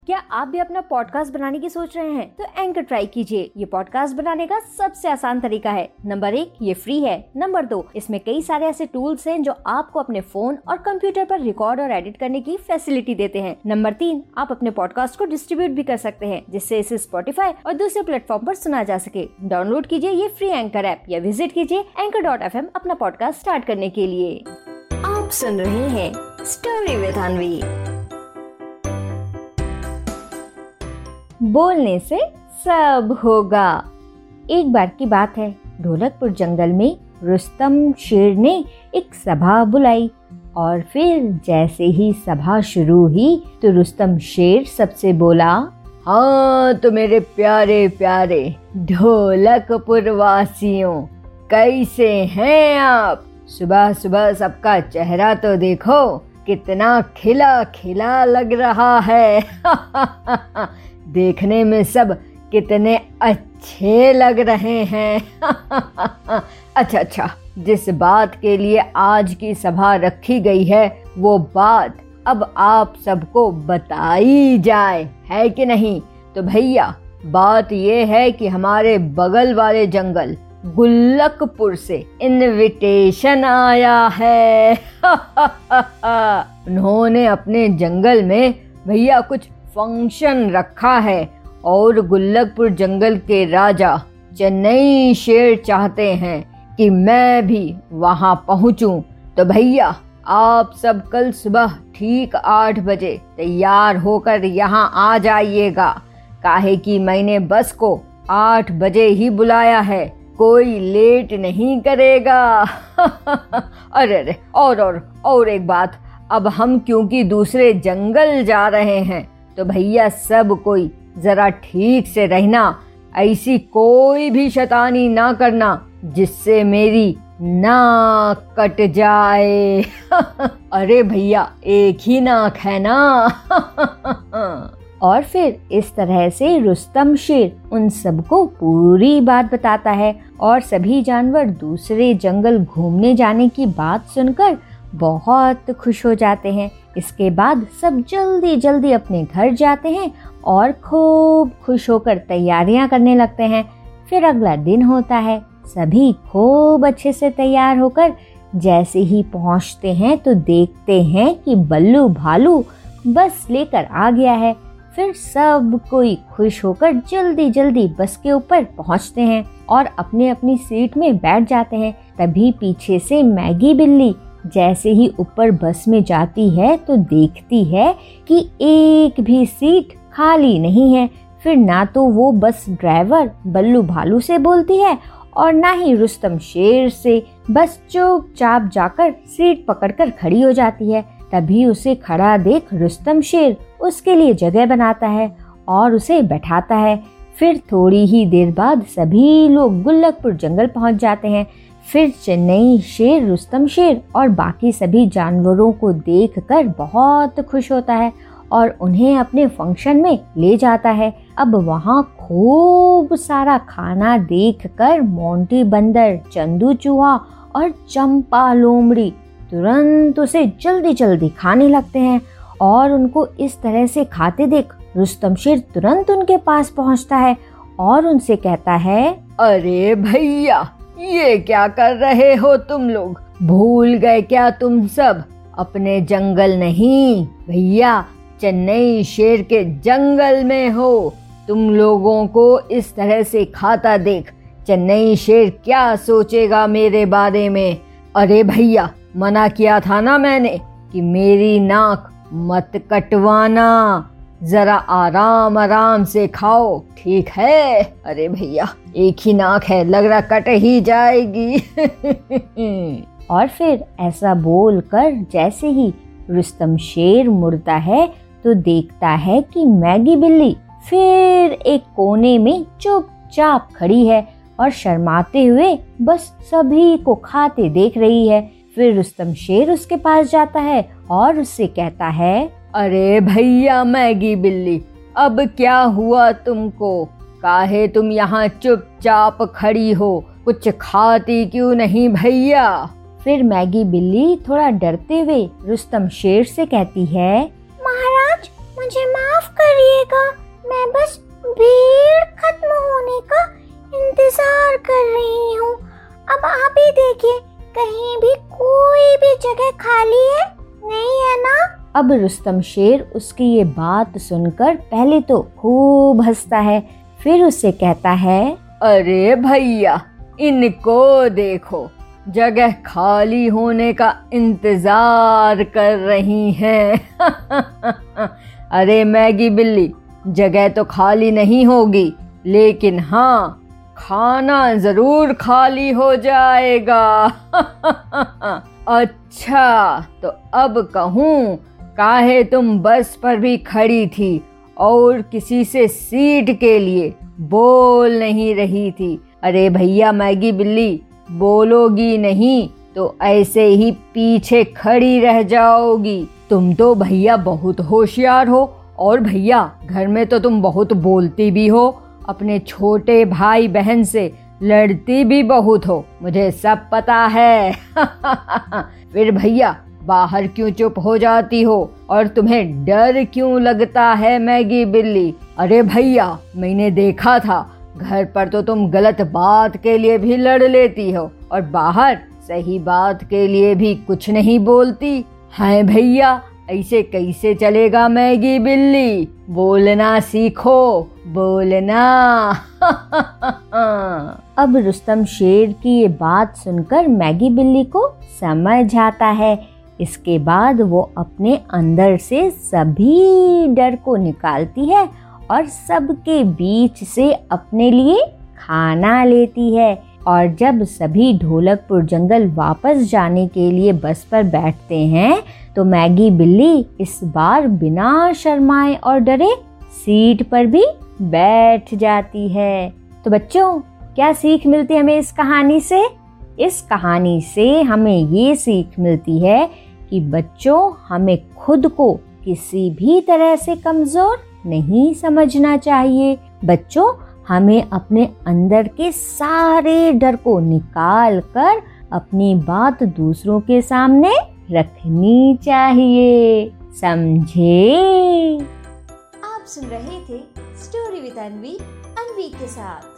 क्या आप भी अपना पॉडकास्ट बनाने की सोच रहे हैं? तो एंकर ट्राई कीजिए। ये पॉडकास्ट बनाने का सबसे आसान तरीका है। नंबर 1, ये फ्री है। नंबर 2, इसमें कई सारे ऐसे टूल्स हैं जो आपको अपने फोन और कंप्यूटर पर रिकॉर्ड और एडिट करने की फैसिलिटी देते हैं। नंबर 3, आप अपने पॉडकास्ट को डिस्ट्रीब्यूट भी कर सकते हैं, जिससे इसे स्पॉटिफाई और दूसरे प्लेटफॉर्म पर सुना जा सके। डाउनलोड कीजिए ये फ्री एंकर ऐप या विजिट कीजिए anchor.fm अपना पॉडकास्ट स्टार्ट करने के लिए। आप सुन रहे हैं स्टोरी विद अनवी। बोलने से सब होगा। एक बार की बात है, ढोलकपुर जंगल में रुस्तम शेर ने एक सभा बुलाई और फिर जैसे ही सभा शुरू हुई तो रुस्तम शेर सबसे बोला, हाँ तो मेरे प्यारे प्यारे ढोलकपुर वासियों, कैसे हैं आप? सुबह सुबह सबका चेहरा तो देखो, कितना खिला खिला लग रहा है। देखने में सब कितने अच्छे लग रहे हैं। अच्छा, जिस बात के लिए आज की सभा रखी गई है वो बात अब आप सबको बताई जाए, है कि नहीं? तो भैया, बात ये है कि हमारे बगल वाले जंगल गुल्लकपुर से इनविटेशन आया है। उन्होंने अपने जंगल में भैया कुछ फंक्शन रखा है और गुल्लकपुर जंगल के राजा चेन्नई शेर चाहते हैं कि मैं भी वहां पहुंचूं। तो भैया, आप सब कल सुबह ठीक 8 बजे तैयार होकर यहाँ आ जाइएगा, काहे कि मैंने बस को 8 बजे ही बुलाया है, कोई लेट नहीं करेगा। अरे और एक बात, अब हम क्योंकि दूसरे जंगल जा रहे हैं तो भैया सब कोई जरा ठीक से रहना, ऐसी कोई भी शैतानी ना करना जिससे मेरी नाक कट जाए। अरे भैया, एक ही नाक है ना। और फिर इस तरह से रुस्तम शेर उन सबको पूरी बात बताता है और सभी जानवर दूसरे जंगल घूमने जाने की बात सुनकर बहुत खुश हो जाते हैं। इसके बाद सब जल्दी जल्दी अपने घर जाते हैं और खूब खुश होकर तैयारियां करने लगते हैं। फिर अगला दिन होता है, सभी खूब अच्छे से तैयार होकर जैसे ही पहुंचते हैं तो देखते हैं कि बल्लू भालू बस लेकर आ गया है। फिर सब कोई खुश होकर जल्दी जल्दी बस के ऊपर पहुंचते हैं और अपने अपनी सीट में बैठ जाते हैं। तभी पीछे से मैगी बिल्ली जैसे ही ऊपर बस में जाती है तो देखती है कि एक भी सीट खाली नहीं है। फिर ना तो वो बस ड्राइवर बल्लू भालू से बोलती है और ना ही रुस्तम शेर से, बस चुपचाप जाकर सीट पकड़कर खड़ी हो जाती है। तभी उसे खड़ा देख रुस्तम शेर उसके लिए जगह बनाता है और उसे बैठाता है। फिर थोड़ी ही देर बाद सभी लोग गुल्लकपुर जंगल पहुंच जाते हैं। फिर चेन्नई शेर रुस्तम शेर और बाकी सभी जानवरों को देखकर बहुत खुश होता है और उन्हें अपने फंक्शन में ले जाता है। अब वहाँ खूब सारा खाना देखकर मोंटी बंदर, चंदू चूहा और चंपा लोमड़ी तुरंत उसे जल्दी जल्दी खाने लगते हैं और उनको इस तरह से खाते देख रुस्तम शेर तुरंत उनके पास पहुँचता है और उनसे कहता है, अरे भैया, ये क्या कर रहे हो तुम लोग? भूल गए क्या तुम सब? अपने जंगल नहीं भैया, चेन्नई शेर के जंगल में हो। तुम लोगों को इस तरह से खाता देख चेन्नई शेर क्या सोचेगा मेरे बारे में? अरे भैया, मना किया था ना मैंने कि मेरी नाक मत कटवाना, जरा आराम आराम से खाओ, ठीक है? अरे भैया, एक ही नाक है, लग रहा कट ही जाएगी। और फिर ऐसा बोलकर जैसे ही रुस्तम शेर मुड़ता है तो देखता है कि मैगी बिल्ली फिर एक कोने में चुपचाप खड़ी है और शर्माते हुए बस सभी को खाते देख रही है। फिर रुस्तम शेर उसके पास जाता है और उससे कहता है, अरे भैया मैगी बिल्ली, अब क्या हुआ तुमको? काहे तुम यहाँ चुपचाप खड़ी हो? कुछ खाती क्यों नहीं भैया? फिर मैगी बिल्ली थोड़ा डरते हुए रुस्तम शेर से कहती है, महाराज मुझे माफ करिए अब रुस्तम शेर उसकी ये बात सुनकर पहले तो खूब हंसता है, फिर उससे कहता है, अरे भैया, इनको देखो, जगह खाली होने का इंतजार कर रही हैं। अरे मैगी बिल्ली, जगह तो खाली नहीं होगी, लेकिन हाँ, खाना जरूर खाली हो जाएगा। अच्छा, तो अब कहूँ, काहे तुम बस पर भी खड़ी थी और किसी से सीट के लिए बोल नहीं रही थी? अरे भैया मैगी बिल्ली, बोलोगी नहीं तो ऐसे ही पीछे खड़ी रह जाओगी। तुम तो भैया बहुत होशियार हो, और भैया घर में तो तुम बहुत बोलती भी हो, अपने छोटे भाई बहन से लड़ती भी बहुत हो, मुझे सब पता है। फिर भैया बाहर क्यों चुप हो जाती हो, और तुम्हें डर क्यों लगता है मैगी बिल्ली? अरे भैया, मैंने देखा था, घर पर तो तुम गलत बात के लिए भी लड़ लेती हो, और बाहर सही बात के लिए भी कुछ नहीं बोलती। हैं भैया, ऐसे कैसे चलेगा मैगी बिल्ली? बोलना सीखो, बोलना। अब रुस्तम शेर की ये बात सुनकर मैगी बिल्ली को समझ आता है। इसके बाद वो अपने अंदर से सभी डर को निकालती है और सबके बीच से अपने लिए खाना लेती है। और जब सभी ढोलकपुर जंगल वापस जाने के लिए बस पर बैठते हैं तो मैगी बिल्ली इस बार बिना शर्माए और डरे सीट पर भी बैठ जाती है। तो बच्चों, क्या सीख मिलती है हमें इस कहानी से? इस कहानी से हमें ये सीख मिलती है कि बच्चों, हमें खुद को किसी भी तरह से कमजोर नहीं समझना चाहिए। बच्चों, हमें अपने अंदर के सारे डर को निकाल कर अपनी बात दूसरों के सामने रखनी चाहिए। समझे? आप सुन रहे थे स्टोरी विद अनवी के साथ।